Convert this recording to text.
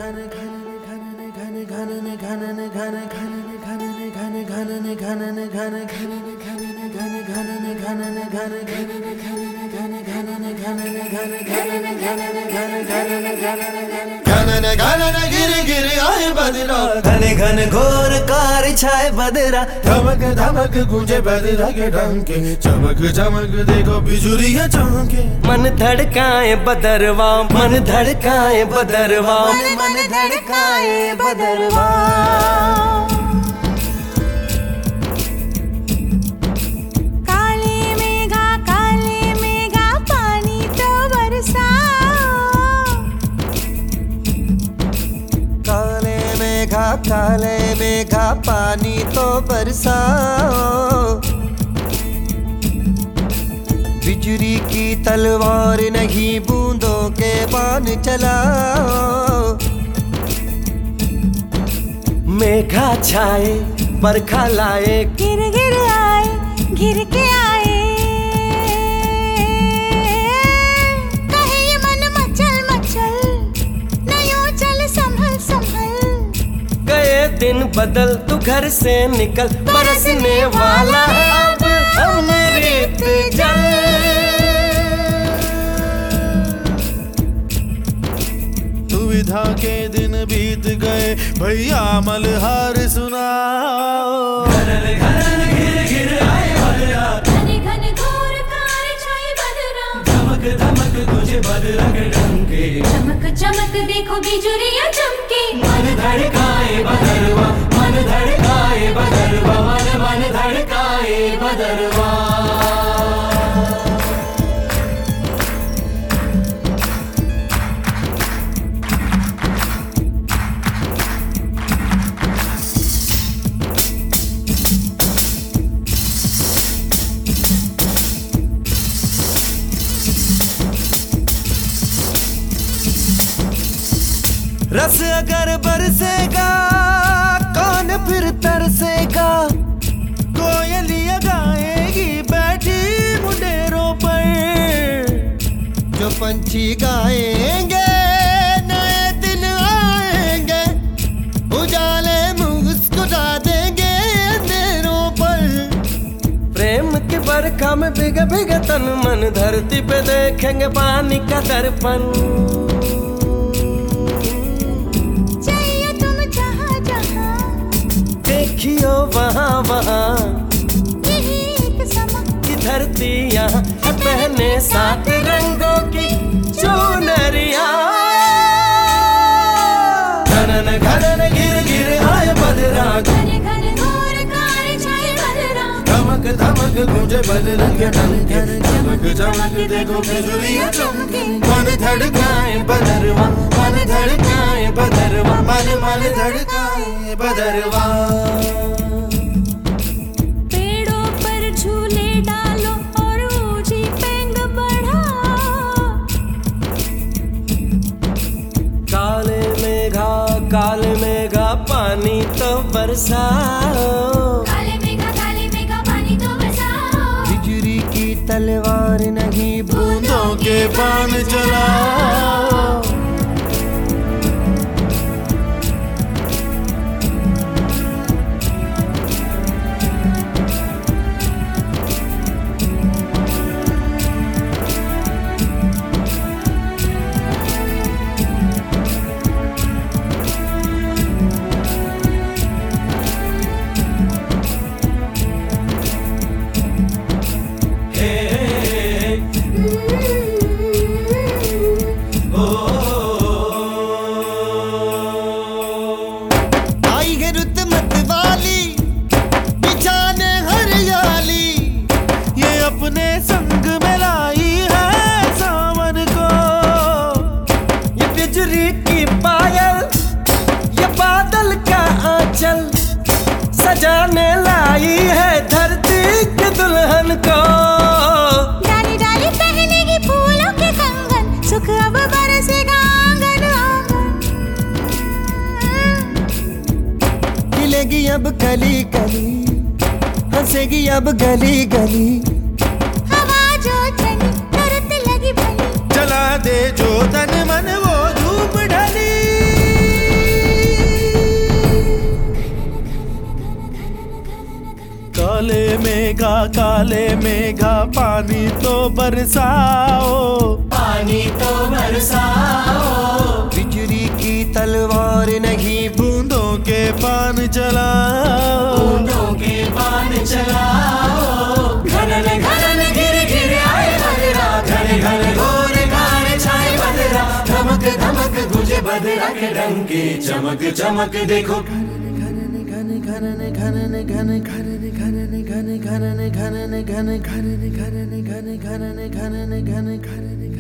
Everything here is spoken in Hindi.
घने घन घोर कार छाए बदरा, धमक धमक गूंजे बदरा के डंके, चमक चमक देखो बिजुलियां चमके। मन धड़काए बदरवा, मन धड़काए बदरवा, मन धड़काए बदरवा। काले मेघा पानी तो बरसा, काले मेघा पानी तो बरसाओ। बिजली की तलवार नहीं बूंदों के बाण चलाओ। मेघा छाए बरखा लाए, गिर गिर आए घिर के आए। कहे ये मन मचल मचल, नयो चल संभल संभल। गए दिन बदल तू घर से निकल, बरसने वाला अब अमृत जल। दुविधा के दिन बीत गए भैया मलहार सुनाओ। घने घन घोर कार छाए बदरा, धमक धमक तुझे बदरा के डंके, चमक चमक देखो बिजुलियां चमके। मन धड़काए बदरवा, मन धड़काए बदरवा, मन धड़काए बदरवा। रस अगर बरसेगा कौन फिर तरसेगा। कोयलियां गाएगी बैठी मुंडेरों पर, जो पंछी गाएंगे नए दिन आएंगे। उजाले मुस्कुरा देंगे अंधेरों पर। प्रेम की बरखा में भीगे भीगे तन मन, धरती पे देखेंगे पानी का दर्पण। देखियो वहाँ वहाँ यही एक समा की धरती यहाँ पहने सात रंगों की चुनरिया। घनन घनन गिर गिर आए बदरा, घने घन घोर कार छाए बदरा। धमक धमक गूंजे बदरा के डंके, चमक चमक देखो बिजुलियां चमके। मन धड़काए बदरवा, मन धड़काए बदरवा, मन धड़काए बदरवा। पेड़ों पर झूले डालो और ऊंची पेंग बढ़ाओ। काले मेघा पानी तो बरसाओ। काले मेघा पानी तो बरसाओ। बिजली की तलवार नहीं बूंदों के बाण चलाओ। अपने संग में लाई है सावन को। ये बिजली की पायल, ये बादल का आंचल, सजाने लाई है धरती के दुल्हन को। डाली डाली पहनेगी फूलों के कंगन, सुख अब बरसेगा आंगन आंगन। खिलेगी अब कली कली, हंसेगी अब गली गली। हवा जो चली तुरंत लगी भली, जला दे जो तन मन वो धूप ढली। मेघा काले मेघा पानी तो बरसाओ, पानी तो बरसाओ। बिजली की तलवार नहीं बूंदों के पान चलाओ, बूंदों के पान चलाओ। घनन घनन गिर गिर आए बदरा, घन घन घोर घार छाए बदरा। धमक धमक गुजे बदरा के डंके, चमक चमक देखो घन